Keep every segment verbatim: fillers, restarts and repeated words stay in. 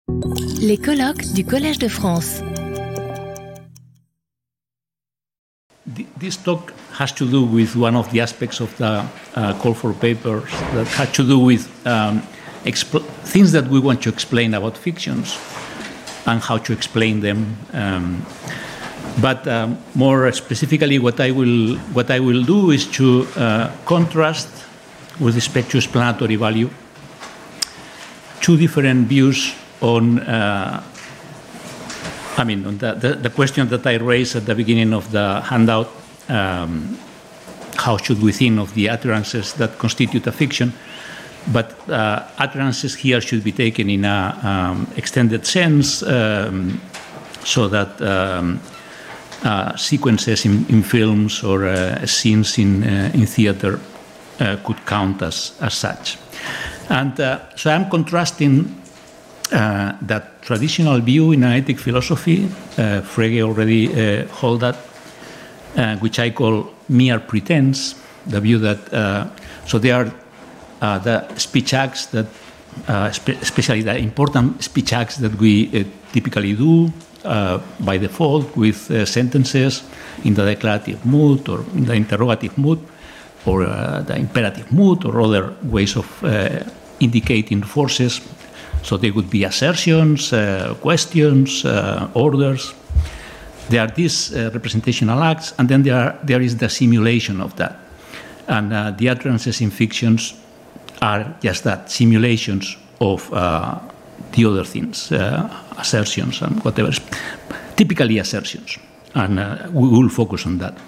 Les colloques du Collège de France. This talk has to do with one of the aspects of the uh, call for papers that had to do with um, things that we want to explain about fictions and how to explain them. Um, but um, more specifically, what I will what I will do is to uh, contrast, with respect to explanatory value, two different views on. Uh, I mean, on the, the, the question that I raised at the beginning of the handout, um, how should we think of the utterances that constitute a fiction? But uh, utterances here should be taken in a um, extended sense, um, so that um, uh, sequences in, in films or uh, scenes in, uh, in theater uh, could count as, as such. And uh, so I'm contrasting Uh, that traditional view in analytic philosophy, uh, Frege already uh, held that, uh, which I call mere pretense, the view that, uh, so there are uh, the speech acts that, uh, spe especially the important speech acts that we uh, typically do uh, by default with uh, sentences in the declarative mood or in the interrogative mood or uh, the imperative mood or other ways of uh, indicating forces. So they would be assertions, uh, questions, uh, orders. There are these uh, representational acts, and then there, are, there is the simulation of that. And uh, the utterances in fictions are just that, simulations of uh, the other things, uh, assertions and whatever. Typically assertions, and uh, we will focus on that.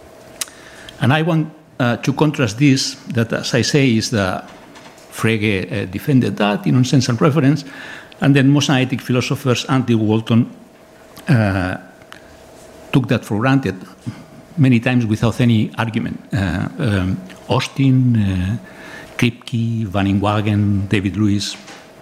And I want uh, to contrast this, that as I say is the Frege uh, defended that in Nonsense and Reference, and then most analytic philosophers until Walton uh, took that for granted, many times without any argument. Uh, um, Austin, uh, Kripke, Van Inwagen, David Lewis.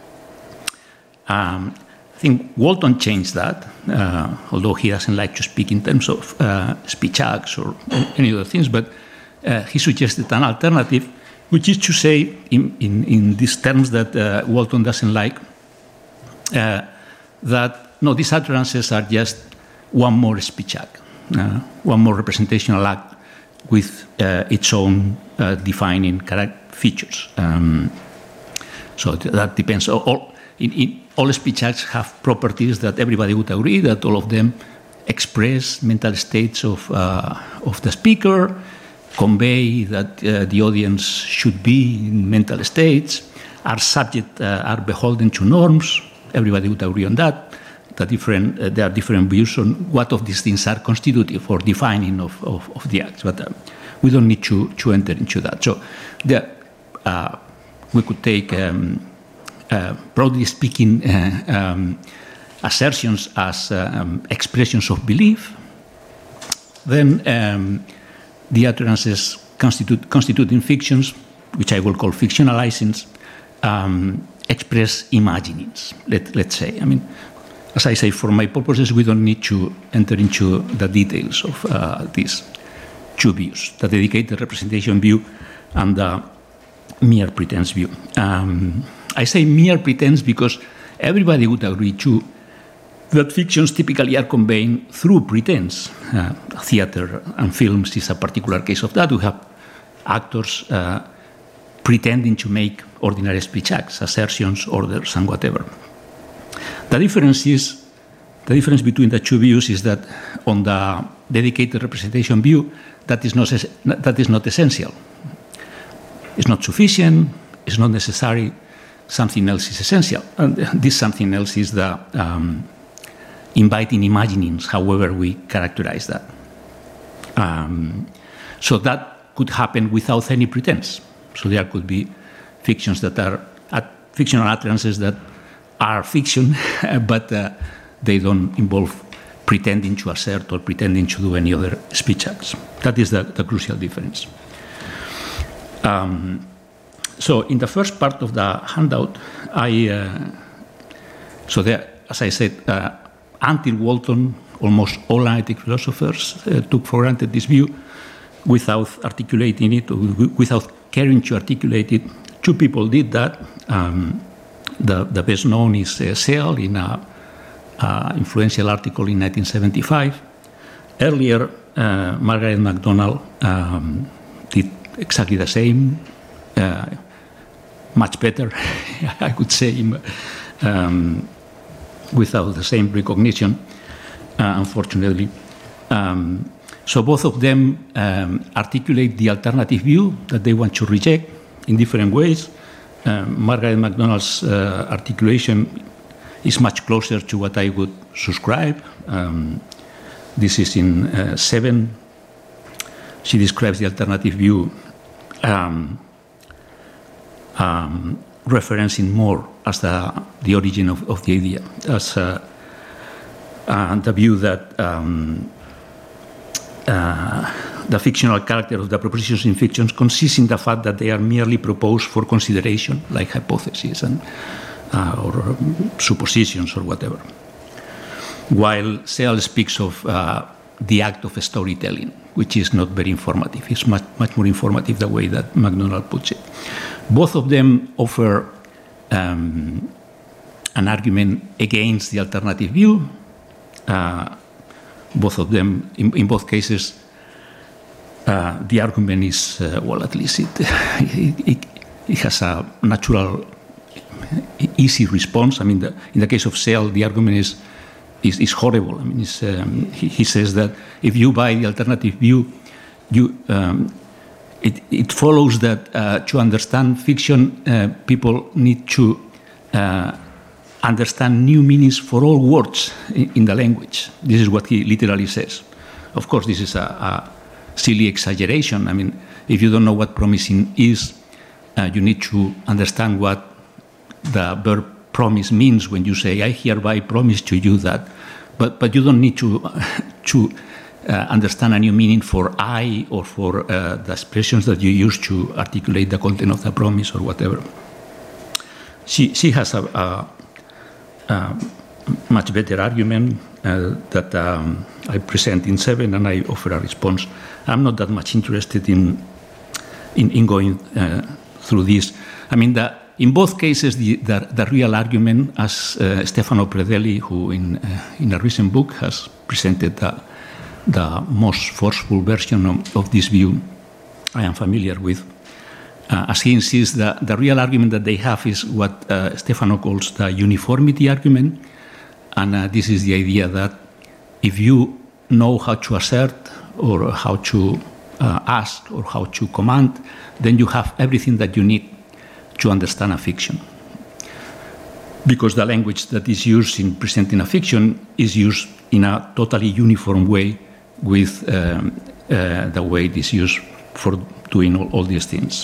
Um, I think Walton changed that, uh, although he doesn't like to speak in terms of uh, speech acts or any other things, but uh, he suggested an alternative, which is to say, in, in, in these terms that uh, Walton doesn't like, uh, that, no, these utterances are just one more speech act, uh, one more representational act with uh, its own uh, defining features. Um, so that depends. All, in, in, all speech acts have properties that everybody would agree that all of them express mental states of, uh, of the speaker, convey that uh, the audience should be in mental states, are subject, uh, are beholden to norms. Everybody would agree on that. The different, uh, there are different views on what of these things are constitutive or defining of, of, of the acts, but uh, we don't need to, to enter into that. So the, uh, we could take, um, uh, broadly speaking, uh, um, assertions as uh, um, expressions of belief. Then um, the utterances constitute, constituting fictions, which I will call fictionalizings, um, express imaginings, let, let's say. I mean, as I say, for my purposes, we don't need to enter into the details of uh, these two views, the dedicated representation view and the mere pretense view. Um, I say mere pretense because everybody would agree too that fictions typically are conveyed through pretense. Uh, theater and films is a particular case of that. We have actors uh, pretending to make ordinary speech acts, assertions, orders, and whatever. The difference is, the difference between the two views is that on the dedicated representation view, that is not, that is not essential. It's not sufficient, it's not necessary, something else is essential. And this something else is the um, inviting imaginings, however we characterize that. Um, so that could happen without any pretense. So there could be fictions that are uh, fictional utterances that are fiction, but uh, they don't involve pretending to assert or pretending to do any other speech acts. That is the, the crucial difference. Um, so in the first part of the handout, I uh, so there, as I said, uh, until Walton, almost all analytic philosophers uh, took for granted this view without articulating it, or without caring to articulate it. Two people did that. Um, the, the best known is uh, Searle in a, a influential article in nineteen seventy-five. Earlier, uh, Margaret MacDonald um, did exactly the same, uh, much better, I could say, um, without the same recognition, uh, unfortunately. Um, so both of them um, articulate the alternative view that they want to reject in different ways. Um, Margaret MacDonald's uh, articulation is much closer to what I would subscribe. Um, this is in uh, seven. She describes the alternative view um, um, referencing more as the, the origin of, of the idea, as uh, uh, the view that um, uh, the fictional character of the propositions in fiction consists in the fact that they are merely proposed for consideration, like hypotheses and, uh, or um, suppositions or whatever. While Searle speaks of uh, the act of storytelling, which is not very informative. It's much, much more informative the way that MacDonald puts it. Both of them offer um, an argument against the alternative view. Uh, both of them, in, in both cases, uh, the argument is, uh, well, at least it, it, it, it has a natural, easy response. I mean, the, in the case of Searle, the argument is Is, is horrible. I mean, it's, um, he, he says that if you buy the alternative view, you, um, it, it follows that uh, to understand fiction, uh, people need to uh, understand new meanings for all words in, in the language. This is what he literally says. Of course, this is a, a silly exaggeration. I mean, if you don't know what promising is, uh, you need to understand what the verb promise means when you say, I hereby promise to you that. But, but you don't need to, to uh, understand a new meaning for I or for uh, the expressions that you use to articulate the content of the promise or whatever. She, she has a, a, a much better argument uh, that um, I present in seven, and I offer a response. I'm not that much interested in, in, in going uh, through this. I mean, the In both cases, the, the, the real argument, as uh, Stefano Predelli, who in, uh, in a recent book has presented the, the most forceful version of, of this view I am familiar with, uh, as he insists, the, the real argument that they have is what uh, Stefano calls the uniformity argument. And uh, this is the idea that if you know how to assert or how to uh, ask or how to command, then you have everything that you need to understand a fiction. Because the language that is used in presenting a fiction is used in a totally uniform way with um, uh, the way it is used for doing all, all these things.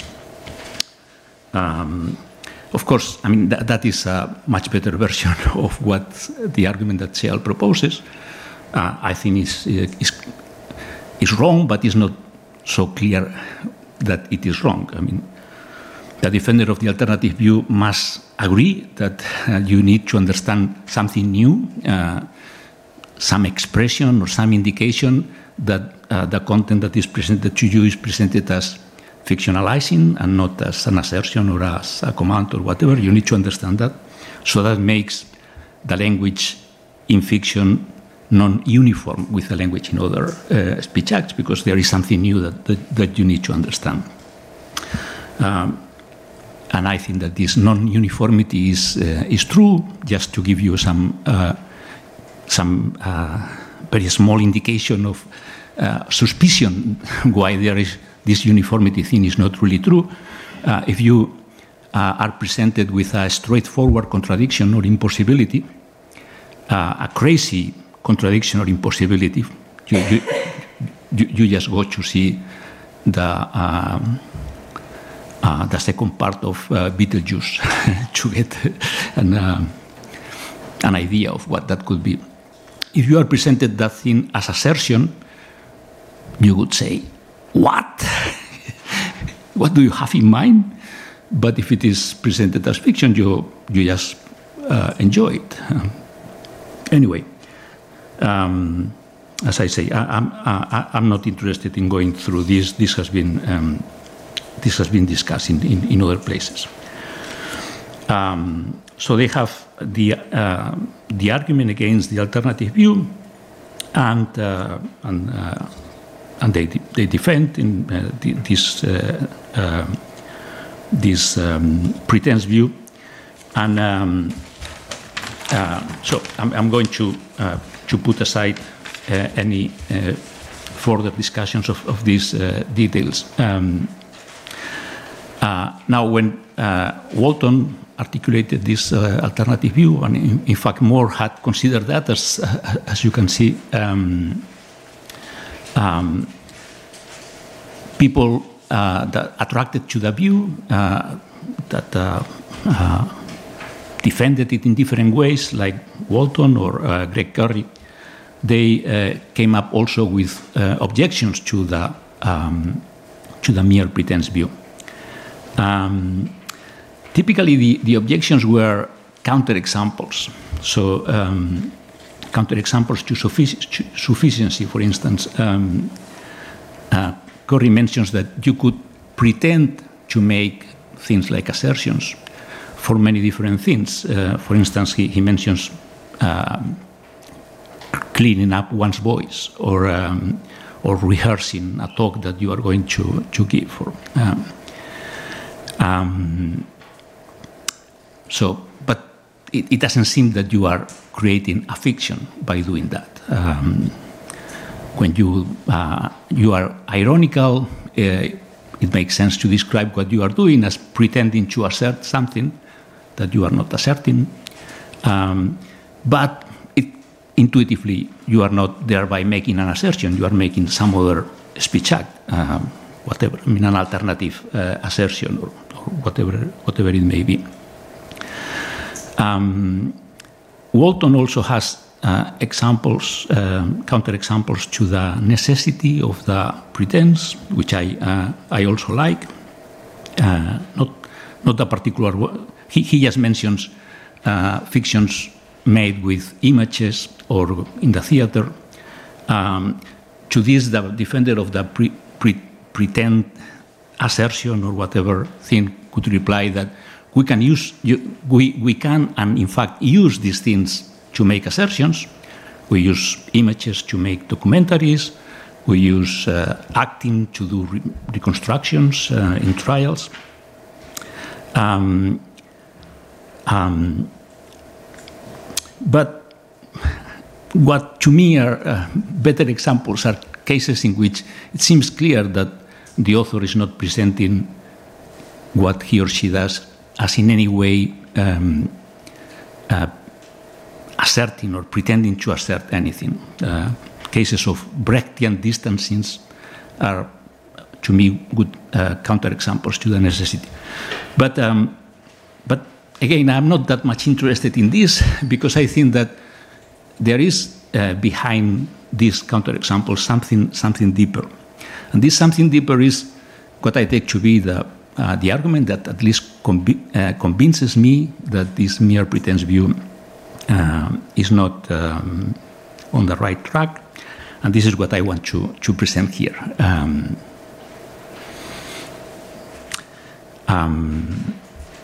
Um, of course, I mean, that, that is a much better version of what the argument that Searle proposes. Uh, I think is, is, is wrong, but it's not so clear that it is wrong. I mean, the defender of the alternative view must agree that uh, you need to understand something new, uh, some expression or some indication that uh, the content that is presented to you is presented as fictionalizing and not as an assertion or as a command or whatever. You need to understand that. So that makes the language in fiction non-uniform with the language in other uh, speech acts, because there is something new that, that, that you need to understand. Um, And I think that this non-uniformity is uh, is true. Just to give you some uh, some uh, very small indication of uh, suspicion why there is this uniformity thing is not really true. Uh, if you uh, are presented with a straightforward contradiction or impossibility, uh, a crazy contradiction or impossibility, you you, you, you just go to see the. Uh, Uh, the second part of uh, Beetlejuice to get an, uh, an idea of what that could be. If you are presented that thing as assertion, you would say, what? What do you have in mind? But if it is presented as fiction, you, you just uh, enjoy it. Um, anyway, um, as I say, I, I'm, I, I'm not interested in going through this. This has been... Um, This has been discussed in, in, in other places. Um, so they have the uh, the argument against the alternative view, and uh, and uh, and they they defend in uh, the, this uh, uh, this um, pretense view, and um, uh, so I'm, I'm going to uh, to put aside uh, any uh, further discussions of, of these uh, details. Um, uh, now, when uh, Walton articulated this uh, alternative view, and in, in fact Moore had considered that, as, uh, as you can see, um, um, people uh, that attracted to the view uh, that uh, uh, defended it in different ways, like Walton or uh, Greg Curry, they uh, came up also with uh, objections to the um, to the mere pretense view. Um, typically, the, the objections were counterexamples. So, um, counterexamples to, suffic- to sufficiency, for instance. Um, uh, Curry mentions that you could pretend to make things like assertions for many different things. Uh, for instance, he, he mentions uh, cleaning up one's voice, or um, or rehearsing a talk that you are going to to give. Or, um, um, so, but it, it doesn't seem that you are creating a fiction by doing that. Um, when you uh, you are ironical, uh, it makes sense to describe what you are doing as pretending to assert something that you are not asserting. Um, but intuitively, you are not thereby making an assertion. You are making some other speech act, uh, whatever. I mean, an alternative uh, assertion, or, or whatever, whatever it may be. Um, Walton also has uh, examples, uh, counterexamples to the necessity of the pretense, which I uh, I also like. Uh, not not a particular. He he just mentions uh, fictions made with images or in the theater. Um, to this, the defender of the pre, pre, pretend assertion or whatever thing could reply that we can use, we, we can and in fact use these things to make assertions. We use images to make documentaries. We use uh, acting to do re- reconstructions uh, in trials. Um, um, But what to me are uh, better examples are cases in which it seems clear that the author is not presenting what he or she does as in any way um, uh, asserting or pretending to assert anything. Uh, cases of Brechtian distancings are, to me, good uh, counterexamples to the necessity. But um, but. Again, I'm not that much interested in this because I think that there is uh, behind these counterexamples something something deeper, and this something deeper is what I take to be the uh, the argument that at least conv- uh, convinces me that this mere pretense view uh, is not um, on the right track, and this is what I want to to present here. Um, um,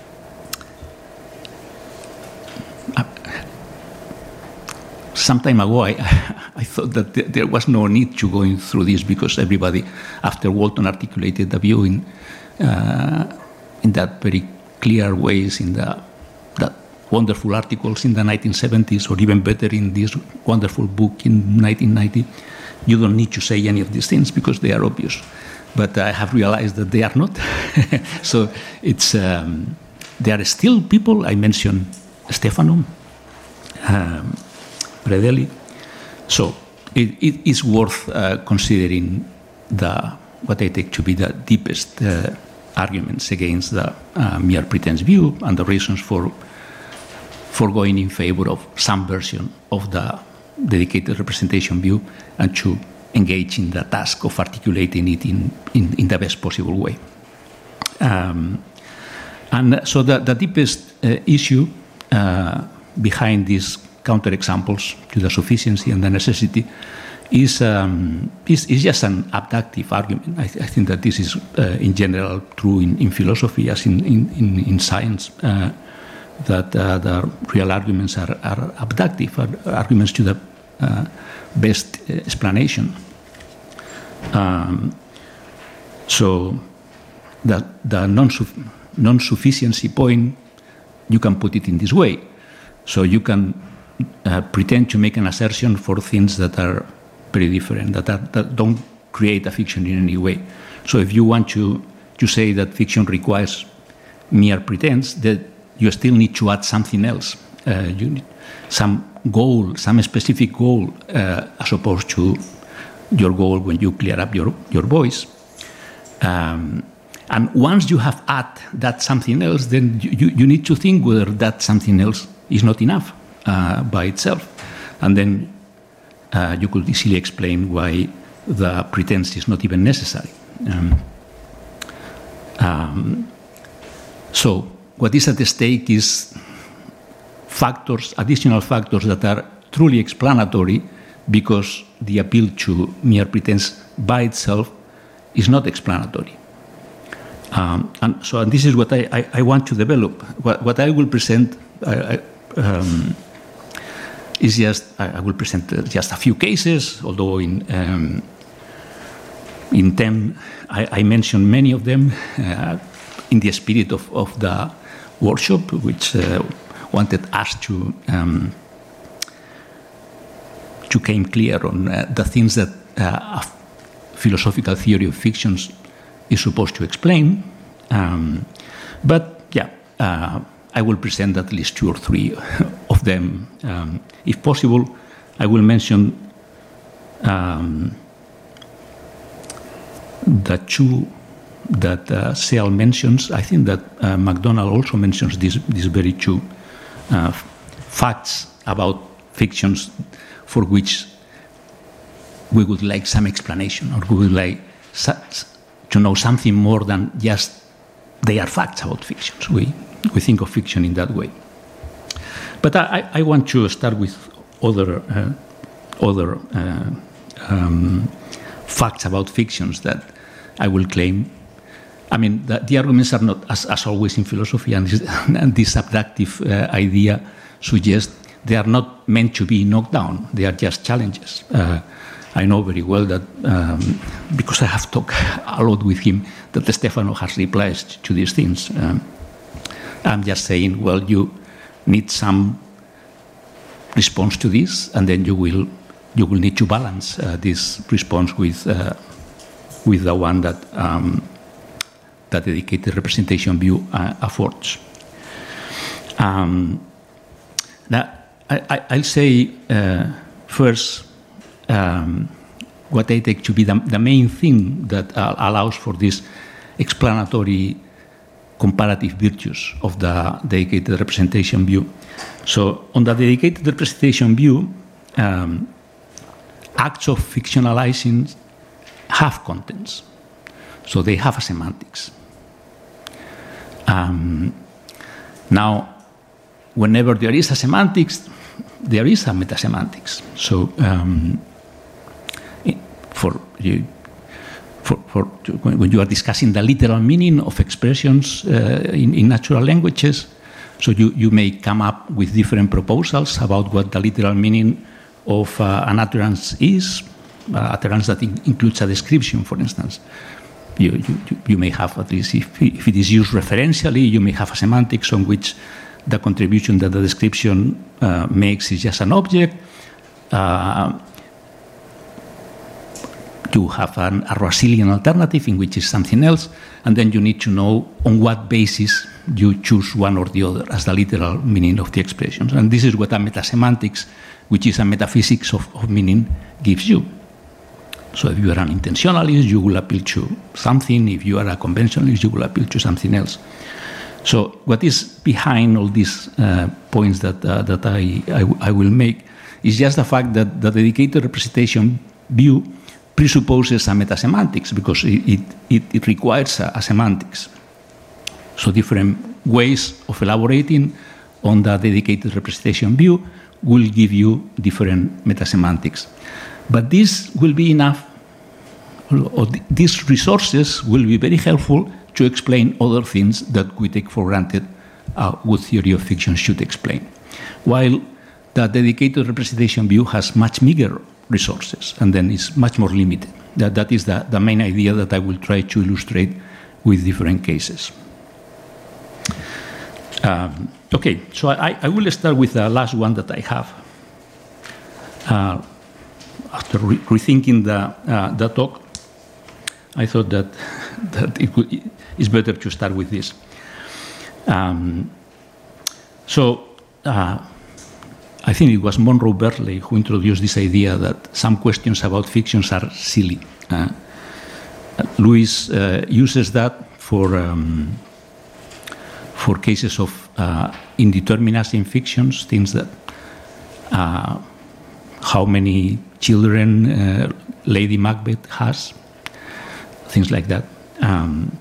Some time ago, I, I thought that th- there was no need to go through this because everybody, after Walton articulated the view in uh, in that very clear ways in the that wonderful articles in the nineteen seventies, or even better in this wonderful book in nineteen ninety, you don't need to say any of these things because they are obvious. But I have realized that they are not. So it's um, there are still people. I mentioned Stefano. Um, Predelli. So it, it is worth uh, considering the what I take to be the deepest uh, arguments against the uh, mere pretense view and the reasons for for going in favor of some version of the dedicated representation view and to engage in the task of articulating it in, in, in the best possible way. Um, and so the, the deepest uh, issue uh, behind this counterexamples to the sufficiency and the necessity is, um, is, is just an abductive argument. I, th- I think that this is uh, in general true in, in philosophy as in, in, in, in science. Uh, that uh, the real arguments are, are abductive, are arguments to the uh, best explanation. Um, so the, the non-suff- non-sufficiency point, you can put it in this way. So you can uh, pretend to make an assertion for things that are very different, that, are, that don't create a fiction in any way. So if you want to, to say that fiction requires mere pretense, that you still need to add something else. Uh, you need some goal, some specific goal, uh, as opposed to your goal when you clear up your, your voice. Um, and once you have added that something else, then you, you need to think whether that something else is not enough uh, by itself. And then uh, you could easily explain why the pretense is not even necessary. Um, um, so what is at stake is factors, additional factors that are truly explanatory, because the appeal to mere pretense by itself is not explanatory. Um, and so and this is what I, I, I want to develop. What, what I will present I, I, um, is just, I, I will present uh, just a few cases, although in, um, in ten I, I mentioned many of them uh, in the spirit of, of the workshop, which uh, wanted us to um, to came clear on uh, the things that uh, a philosophical theory of fictions is supposed to explain. Um, but yeah, uh, I will present at least two or three of them. Um, if possible, I will mention um, the two that uh, Searle mentions. I think that uh, MacDonald also mentions these these very two uh, facts about fictions for which we would like some explanation, or we would like to know something more than just they are facts about fictions. We, we think of fiction in that way. But I, I want to start with other, uh, other uh, um, facts about fictions that I will claim. I mean, the, the arguments are not, as, as always in philosophy, and this, and this subjective uh, idea suggests they are not meant to be knocked down. They are just challenges. Uh, I know very well that, um, because I have talked a lot with him, that Stefano has replies to these things. Um, I'm just saying, well, you need some response to this, and then you will you will need to balance uh, this response with uh, with the one that um, that dedicated representation view uh, affords. Um, now, I, I'll say uh, first um, what I take to be the, the main thing that uh, allows for this explanatory comparative virtues of the dedicated representation view. So on the dedicated representation view, um, acts of fictionalizing have contents. So they have a semantics. Um, now, whenever there is a semantics, there is a metasemantics. So, um, for you, for, for when you are discussing the literal meaning of expressions uh, in, in natural languages, so you, you may come up with different proposals about what the literal meaning of uh, an utterance is, uh, utterance that in, includes a description, for instance. You, you, you may have, at least if, if it is used referentially, you may have a semantics on which the contribution that the description uh, makes is just an object. Uh, you have an, a Russellian alternative in which is something else, and then you need to know on what basis you choose one or the other as the literal meaning of the expressions. And this is what a metasemantics, which is a metaphysics of, of meaning, gives you. So if you are an intentionalist, you will appeal to something. If you are a conventionalist, you will appeal to something else. So what is behind all these uh, points that uh, that I, I, I will make is just the fact that the dedicated representation view presupposes a metasemantics, because it, it, it requires a, a semantics. So different ways of elaborating on the dedicated representation view will give you different metasemantics. But this will be enough, or these resources will be very helpful to explain other things that we take for granted a good theory of fiction should explain. While the dedicated representation view has much bigger resources and then is much more limited. That, that is the, the main idea that I will try to illustrate with different cases. Um, okay, so I, I will start with the last one that I have. Uh, after re rethinking the, uh, the talk, I thought that, that it would, it's better to start with this. Um, so, uh, I think it was Monroe Berkeley who introduced this idea that some questions about fictions are silly. Uh, Lewis uh, uses that for, um, for cases of uh, indeterminacy in fictions, things that uh, how many children uh, Lady Macbeth has, things like that. Um,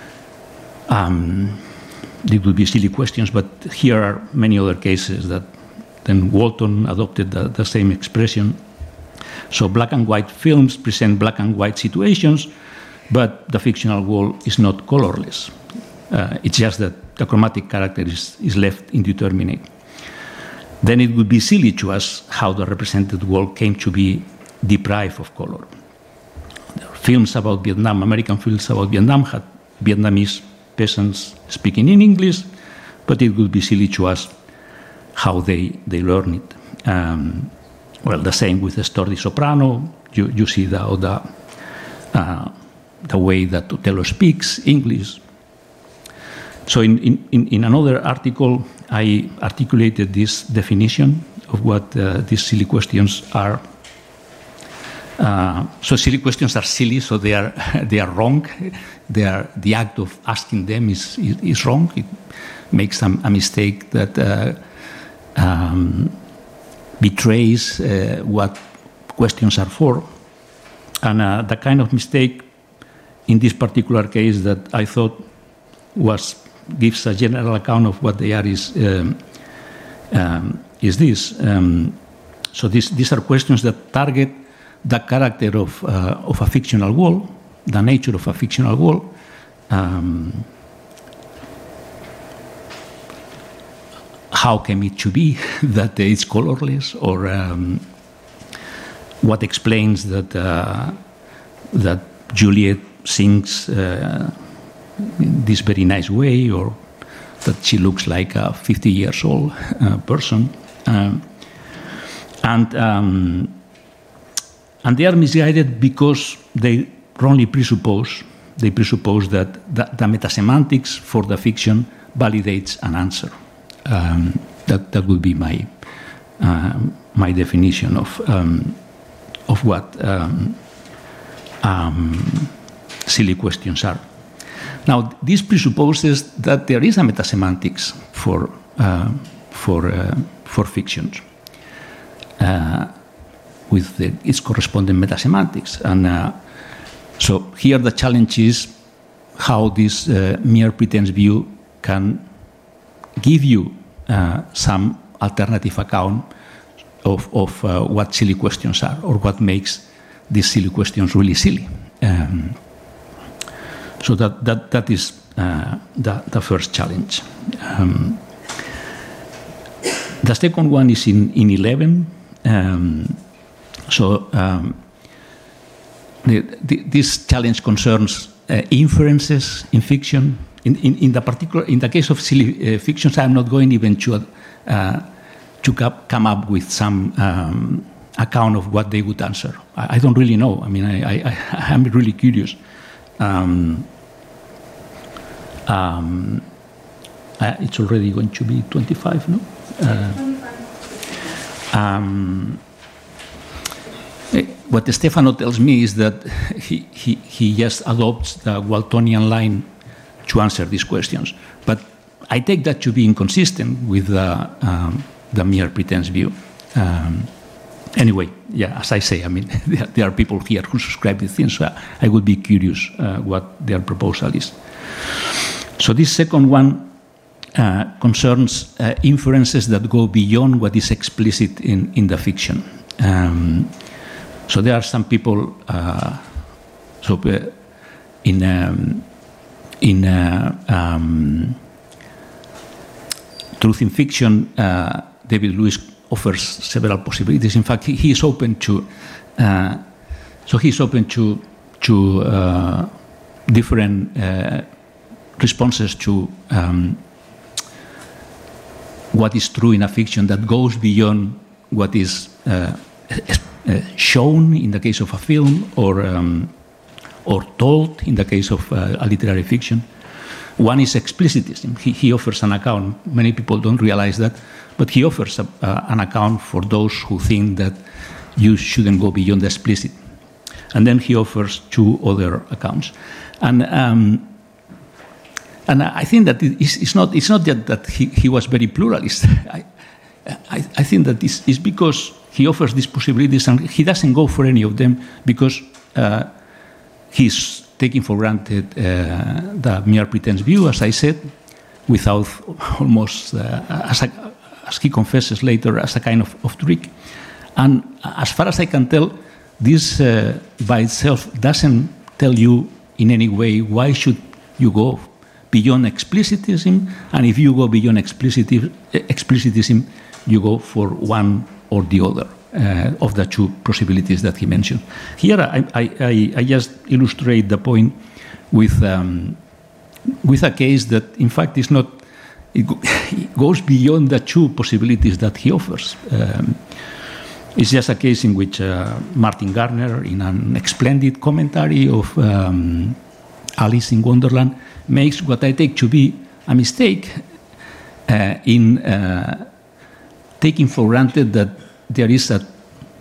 um, These would be silly questions, but here are many other cases that then Walton adopted the, the same expression. So black and white films present black and white situations, but the fictional world is not colorless. Uh, it's just that the chromatic character is, is left indeterminate. Then it would be silly to ask how the represented world came to be deprived of color. Films about Vietnam, American films about Vietnam had Vietnamese peasants speaking in English, but it would be silly to ask how they, they learn it. Um, well, the same with the story Soprano. You, you see the, the, uh, the way that Otello speaks English. So in, in, in another article, I articulated this definition of what uh, these silly questions are. Uh, so silly questions are silly, so they are, they are wrong. They are, the act of asking them is, is, is wrong. It makes a, a mistake that uh, um, betrays uh, what questions are for. And uh, the kind of mistake in this particular case that I thought was, gives a general account of what they are is, um, um, is this. Um, so this, these are questions that target the character of, uh, of a fictional world, the nature of a fictional world, um, how came it to be that it's colorless, or um, what explains that uh, that Juliet sings uh, in this very nice way, or that she looks like a fifty years old uh, person, um, and um, and they are misguided because they wrongly presuppose they presuppose that the, the metasemantics for the fiction validates an answer. Um, that that would be my uh, my definition of um, of what um, um, silly questions are. Now, this presupposes that there is a metasemantics for uh, for uh, for fictions uh, with the, its corresponding metasemantics, and uh, so here the challenge is how this uh, mere pretense view can give you uh, some alternative account of, of uh, what silly questions are, or what makes these silly questions really silly. Um, so that, that, that is uh, the, the first challenge. Um, the second one is in, in eleven. Um, so um, the, the, this challenge concerns uh, inferences in fiction. In, in, in the particular, in the case of silly uh, fictions, I'm not going even to uh, to come up with some um, account of what they would answer. I, I don't really know. I mean, I, I, I'm really curious. Um, um, uh, it's already going to be twenty-five, no? Uh, um, what Stefano tells me is that he, he, he just adopts the Waltonian line to answer these questions. But I take that to be inconsistent with the, um, the mere pretense view. Um, anyway, yeah, as I say, I mean, there, there are people here who subscribe to things, so I would be curious uh, what their proposal is. So this second one uh, concerns uh, inferences that go beyond what is explicit in, in the fiction. Um, so there are some people, uh, so uh, in um, in uh, um, truth in fiction, uh, David Lewis offers several possibilities. In fact, he, he is open to, uh, so he's open to to uh, different uh, responses to um, what is true in a fiction that goes beyond what is uh, uh, shown in the case of a film, or um, or told in the case of uh, a literary fiction. One is explicitism. He, he offers an account. Many people don't realize that, but he offers a, uh, an account for those who think that you shouldn't go beyond the explicit. And then he offers two other accounts. And um, and I think that it's, it's not it's not that, that he, he was very pluralist. I, I, I think that it's, it's because he offers these possibilities and he doesn't go for any of them because uh, he's taking for granted uh, the mere pretense view, as I said, without almost, uh, as, a, as he confesses later, as a kind of, of trick. And as far as I can tell, this uh, by itself doesn't tell you in any way why should you go beyond explicitism, and if you go beyond explicitism, explicitism you go for one or the other uh, of the two possibilities that he mentioned. Here I, I, I just illustrate the point with, um, with a case that in fact is not, it, go, it goes beyond the two possibilities that he offers. Um, It's just a case in which uh, Martin Gardner, in an splendid commentary of um, Alice in Wonderland, makes what I take to be a mistake uh, in uh, taking for granted that there is a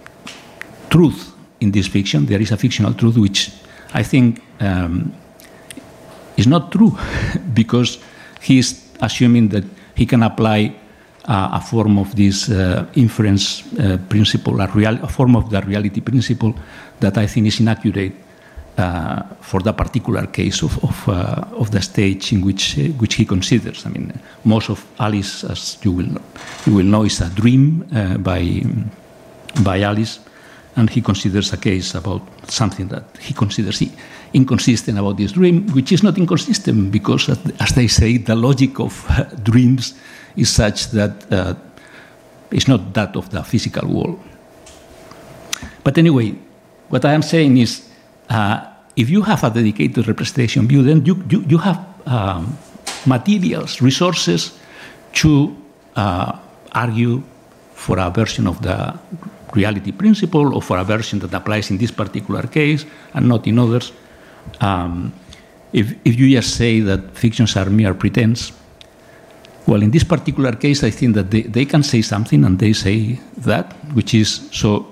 truth in this fiction. There is a fictional truth which I think um, is not true because he is assuming that he can apply Uh, a form of this uh, inference uh, principle, a, real, a form of the reality principle that I think is inaccurate uh, for the particular case of of, uh, of the stage in which uh, which he considers. I mean, most of Alice, as you will know, you will know, is a dream uh, by by Alice, and he considers a case about something that he considers inconsistent about this dream, which is not inconsistent because, as they say, the logic of uh, dreams is such that uh, it's not that of the physical world. But anyway, what I am saying is, uh, if you have a dedicated representation view, then you, you, you have um, materials, resources to uh, argue for a version of the reality principle or for a version that applies in this particular case and not in others. Um, if, if you just say that fictions are mere pretense, well, in this particular case, I think that they, they can say something, and they say that, which is, so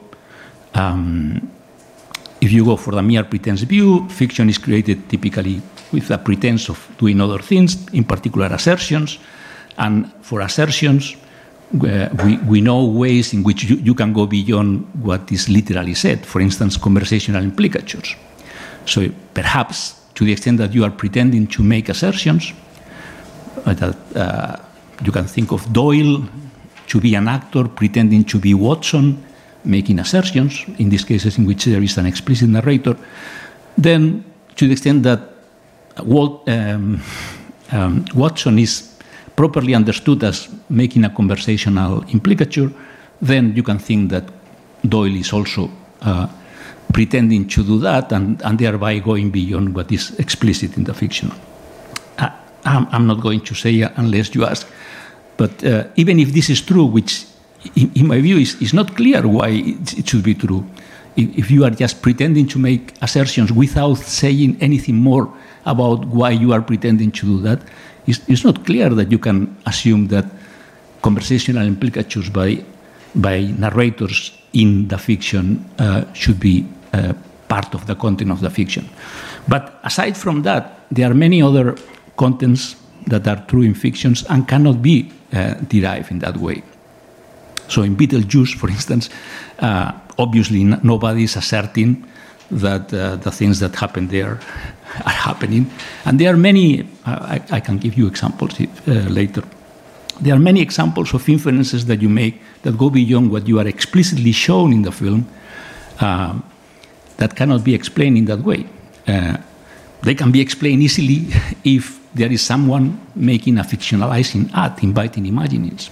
um, if you go for the mere pretense view, fiction is created typically with the pretense of doing other things, in particular assertions, and for assertions, uh, we, we know ways in which you, you can go beyond what is literally said, for instance, conversational implicatures. So perhaps, to the extent that you are pretending to make assertions, uh, that uh, you can think of Doyle to be an actor pretending to be Watson, making assertions, in these cases in which there is an explicit narrator, then to the extent that Walt, um, um, Watson is properly understood as making a conversational implicature, then you can think that Doyle is also uh, pretending to do that and, and thereby going beyond what is explicit in the fiction. I, I'm, I'm not going to say unless you ask, but uh, even if this is true, which in, in my view is, is not clear why it, it should be true, if, if you are just pretending to make assertions without saying anything more about why you are pretending to do that, it's, it's not clear that you can assume that conversational implicatures by, by narrators in the fiction uh, should be uh, part of the content of the fiction. But aside from that, there are many other contents that are true in fictions and cannot be uh, derived in that way. So in Beetlejuice, for instance, uh, obviously nobody is asserting that uh, the things that happen there are happening. And there are many, uh, I, I can give you examples uh, later. There are many examples of inferences that you make that go beyond what you are explicitly shown in the film uh, that cannot be explained in that way. Uh, they can be explained easily if there is someone making a fictionalizing act, inviting imaginings.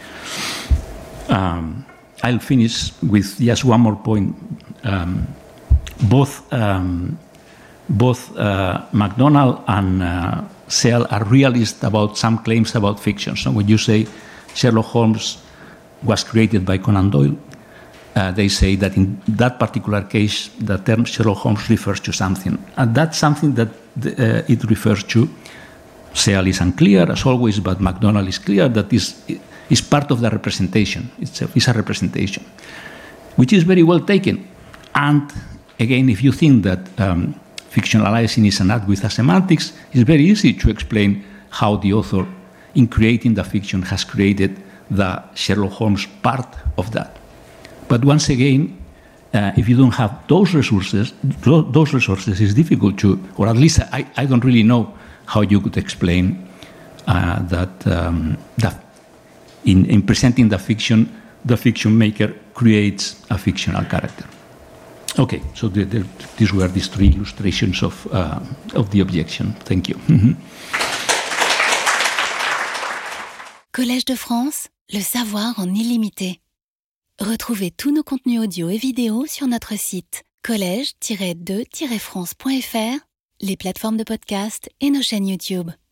Um, I'll finish with just one more point. Um, both um, both uh, MacDonald and uh, Searle are realists about some claims about fiction. So when you say Sherlock Holmes was created by Conan Doyle, uh, they say that in that particular case, the term Sherlock Holmes refers to something. And that's something that uh, it refers to. Searle is unclear, as always, but MacDonald is clear that this is part of the representation. It's a, it's a representation, which is very well taken. And again, if you think that um, fictionalizing is an act with a semantics, it's very easy to explain how the author, in creating the fiction, has created the Sherlock Holmes part of that. But once again, uh, if you don't have those resources, those resources, it's difficult to, or at least I, I don't really know how you could explain uh, that, um, that in, in presenting the fiction, the fiction maker creates a fictional character. Okay, so the, the, these were these three illustrations of, uh, of the objection. Thank you. Mm-hmm. Collège de France, le savoir en illimité. Retrouvez tous nos contenus audio et vidéo sur notre site collège tiret de tiret france point f r, les plateformes de podcast et nos chaînes YouTube.